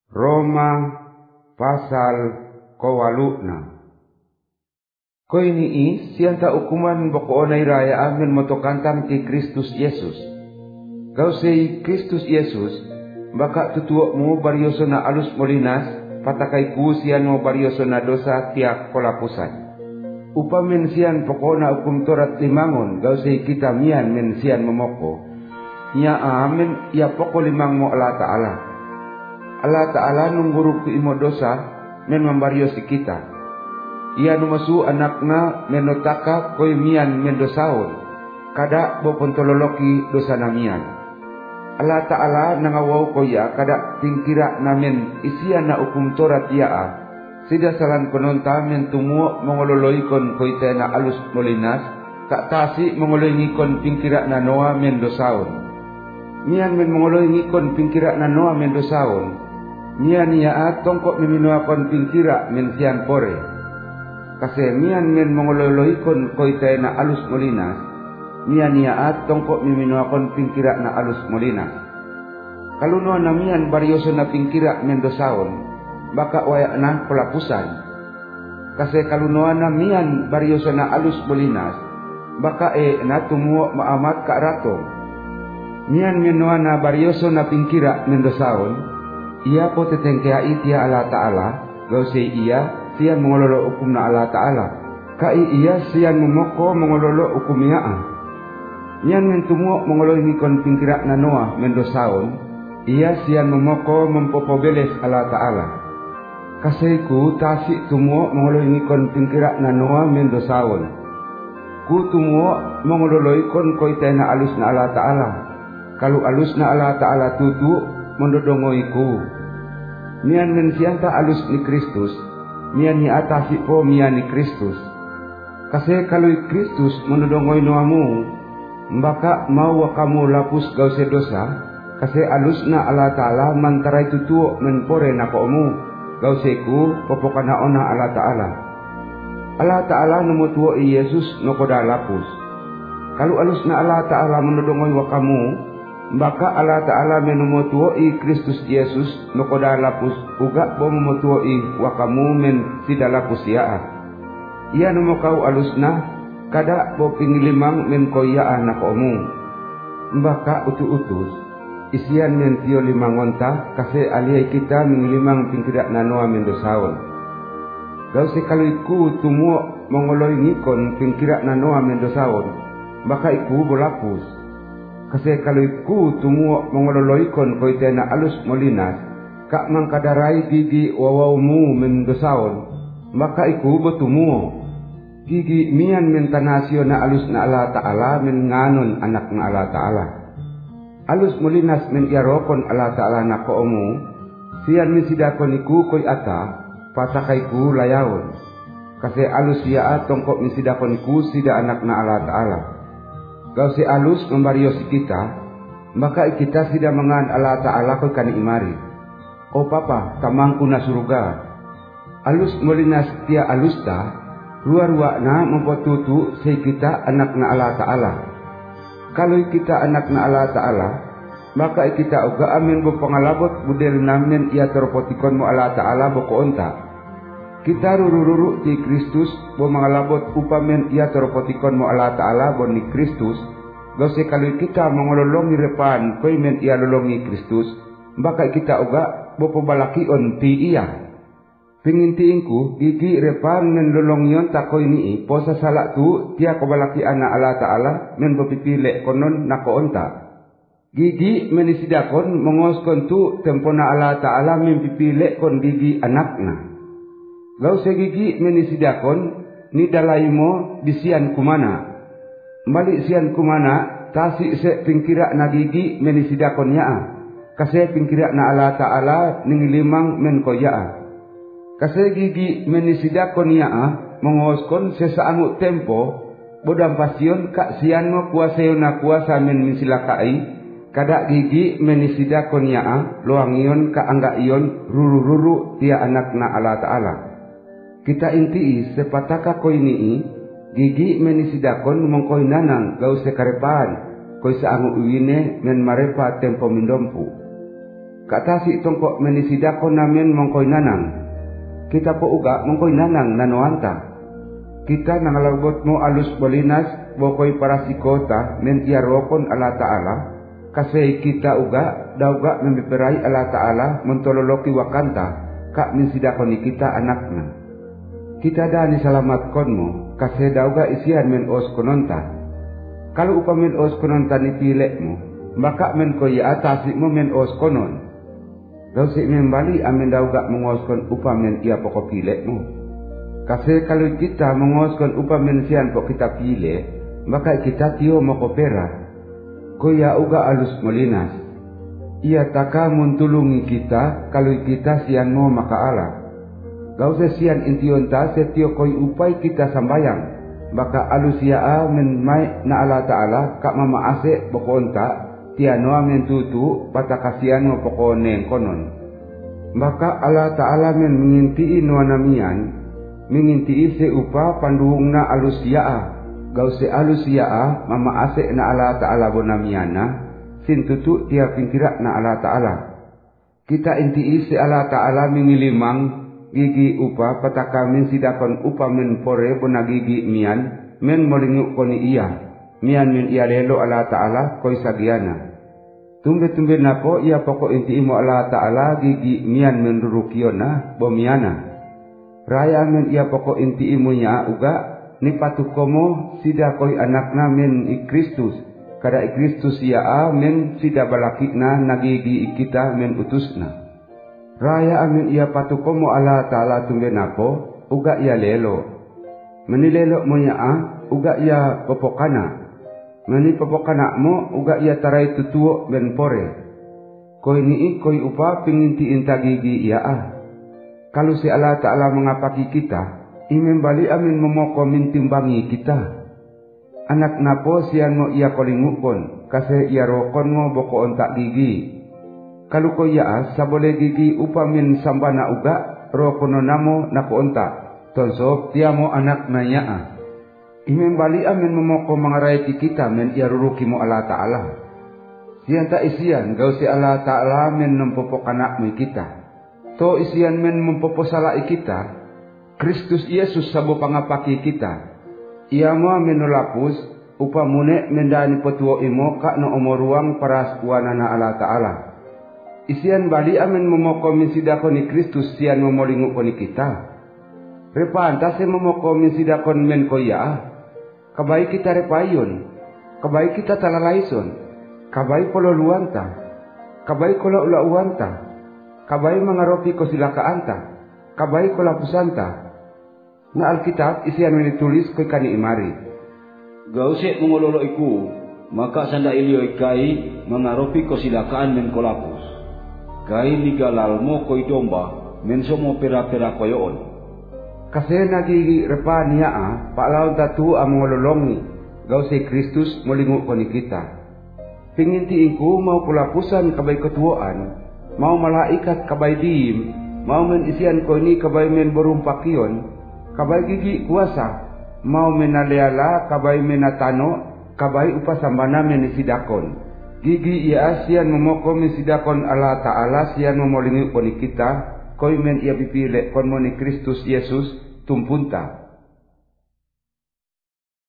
Roma pasal kawaluna. Ko ini sianta ukuman boko onay raya amin motokantang ti Kristus Yesus. Kau say Kristus Yesus, baka tutuo mo baryoso na alus molinas, patakay ku siyan mo baryoso na dosa tiak kolapusan. Upamin siyan poko na ukum torat limangon, kau say kita miyan men siyan momoko. Nya amin ya poko limang mo Allah Ta'ala. Allah Ta'ala nungguruk ku imo dosa men membaryosi kita. Ia numasu anakna menotaka koy mian mendosaon kada bopontololoki dosa namian. Allah Ta'ala nangawaw koya kada tingkira namin isian na ukum torat yaa sida salan kononta men tumuo mongololoykon koy tena alus molinas kaktasi mongoloyngikon tingkira na noa mendosaon. Mian men mongoloyngikon tingkira na noa mendosaon mian yaa tongkok miminuakon tingkira men sian pore. Kasi mian men mongololoykon koy tena alus molinas mian yaat tongkok miminuakon pingkira na alus molinas. Kaluno na mian baryoso na pingkira mendosaon baka waya na pelapusan. Kasi kaluno na mian baryoso na alus molinas baka na tumuo maamat ka ratong. Mian menua na baryoso na pingkira mendosaon iya po tetengkeai tia Allah Ta'ala gause iya siyan mongololo hukum na Allah Ta'ala kai iya siyan momoko mongololo hukum yaa. Yan men tumuo mongoloy ngikon pingkira na Noah mendosaon, iya siyan momoko mempopobeles Allah Ta'ala. Kasi ku tasi tumuo mongoloy ngikon pingkira na Noah mendosaon. Ku tumuo mongoloy kon koy tena alus na Allah Ta'ala. Kalau alus na Allah Ta'ala tutu mondodongoy ku. Mian men sianta alus ni Kristus, mian ni atasi po mian ni Kristus. Kasi kalau Kristus mondodongoy noamu, baka mau kamu lapus gause dosa, kasi alus na Allah Ta'ala mantaray tutuo menpore na koomu, gause ku popokana ona Allah Ta'ala. Allah Ta'ala numutuo i Yesus no koda lapus. Kalau alus na Allah Ta'ala menodongoy wakamu, baka Allah Ta'ala menumutuo i Kristus Yesus no koda lapus, uga bo mumutuo i wakamu men sida lapus yaa. Ia numukau alus na, kada bo pingilimang men koyaan na koomu. Mbaka utu-utus isian men tiyo limangonta kasi aliyay kita mingilimang pingkira na noa mendosaon. Gause kaluiku tumuo mongoloy ngikon pingkira na noa mendosaon baka iku bolapus. Kasi kaluiku tumuo mongololoykon koy tena alus molinas kak mangkadaray gigi wawawmu mendosaon baka iku botumuo. Gigi mian mentanasyo na alus na Allah Ta'ala men nganon anak na Allah Ta'ala. Alus molinas men iarokon Allah Ta'ala na koomu, siyan men sidakon iku koy ata, patakay ku layawon. Kasi alus yaa tongkok men sidakon iku sida anak na Allah Ta'ala. Gau si alus membaryosi kita, maka kita sida mengan Allah Ta'ala koy kani imari. O papa, tamangku na suruga. Alus molinas tia alus ta, ruwa-ruwa na mempotutu say kita anak na Allah Ta'ala. Kalau kita anak na Allah Ta'ala, maka kita uga amin bo pangalabot budel namin ia teropotikon mo Allah Ta'ala bo koonta. Kita ruru-ruru ti Kristus bo mangalabot upamen ia teropotikon mo Allah Ta'ala bo ni Kristus. Gause kalau kita mangololongi repan koy men ia lolongi Kristus, maka kita uga bo pabalakion ti iya. Pingintiingku gigi repan men lolongyon takoy nii posa salak tu tia kabalaki ana Allah Ta'ala men bopipile konon nakoonta. Gigi menisidakon mongoskon tu tempona Allah Ta'ala men pipile kon gigi anakna. Gause gigi menisidakon ni dalaimo disian kumana. Balik sian kumana tasi se pingkira na gigi menisidakon yaa. Kasi pingkira na Allah Ta'ala ningilimang men koyaa. Kasi gigi menisidakon yaa mengoskon sesaangu tempo bodang pasyon kak sian mo kuasayo na kuasa men minsilakai kada gigi menisidakon yaa loangion ka angga iyon ruru-ruru tia anak na Allah Ta'ala. Kita intii sepataka koy nii gigi menisidakon mongkoy nanang gau sekarepaan koy saangu uwine men marepa tempo mindompu. katasi tongkok menisidakon namin mongkoy nanang. Kita po uga mongkoy nanang nanoanta. Kita nangalabot mo alus bolinas bokoy para sikota men iarokon ala Ta'ala. Kasi kita uga dauga membeperai ala Ta'ala mentololoki wakanta kak mensidakon ni kita anakna. Kita da ni salamat konmo kasi dauga isian men os kononta. Kalau upa men os kononta ni pilek mo, maka men ko ya atasik mo men os konon. Gausik men bali amen dauga mengoskon upa men ia pokok pilek mo. Kasi kalau kita mengoskon upa men sian pok kita pilek, maka kita tio mokopera. Ko ya uga alus molinas. Ia taka muntulungi kita kalau kita sian mo maka Allah. Gau se sian intionta setio koi upai kita sambayang. Maka alus ya men mai na Allah Ta'ala kak mama ase bokonta tiano men tutu patakasian mo pokone konon. Maka Allah Ta'ala men mengintii nuanamian, mengintii se upa panduhung na alus ya gau se alus ya mama ase na Allah Ta'ala bonamiana sin tutu tia pingkirak na Allah Ta'ala. Kita intii se Allah Ta'ala mengilimang gigi upa pataka men sidakon upa men pore bona gigi mian men molingu koni iya mian men iya lelo Allah Ta'ala koi sagiana. Tumbe nako ia pokok inti imo Allah Ta'ala gigi mian men rurukiona bomiana. Raya men ia pokok inti imunya uga ni patukomo sida koi anakna men i Kristus. Kada i Kristus ia men sida balakikna nagigi kita men utusna. Raya amin ia patukomo Allah Ta'ala tumbe nako uga ia lelo. Menilelo mo ya uga ia popokana. Meni popokana mo uga ia tarai tutuo ben pore. Koi ni koi upa pinginti inta gigi ia Kalau si Allah Ta'ala mengapaki kita, imen bali amin momoko mintimbangi kita. Anak napo sian mo ia kolingukon, kase ia rokon mo boko ontak gigi. Kalau ko ya sabole gigi upa min sambana uga rokono namo nako onta tonso tiamo anak na ya imen bali amen momoko mangarai kita men ia ruruki mo Allah Ta'ala. Sian ta isian gau si Allah Ta'ala men nempopok anak mo kita. To isian men mempopo salai kita. Kristus Yesus sabo pangapaki kita. Ia mo menolapus upa mune mendani petuo imo kak no omoruang para skuana na Allah Ta'ala. Isian bali amen momoko minsidakon ni Kristus sian momolingu koni kita. Repantase momoko minsidakon men koya. Kabai kita repayon. Kabai kita talalaison. Kabai pololuanta. Kabai kola ulauanta. Kabai mangaropi kosilakaanta. Kabai kola pusanta. Na Alkitab isian menitulis koi kani imari. Gausik mengololo iku, maka sanda ilio ikai mangaropi kosilakaan men kolapus. Kai nigalal mo koi domba mensomo pera-pera koyoon. Kasi nagigi repa niya paalaw tatu amololongi gaw si Kristus molingu ko ni kita. Pingintiin ko mau pulapusan kabay ketuaan, mau malaikat kabay diim, mau men isian ko ni kabay men borumpakyon, kabay gigi kuasa, mau menaleala kabay menatano, kabay upasambana men isidakon. Gigi ia sian momoko minsidakon Allah Ta'ala sian momolingi ko ni kita, koy men ia pipilek kon mo ni Kristus Yesus tumpunta.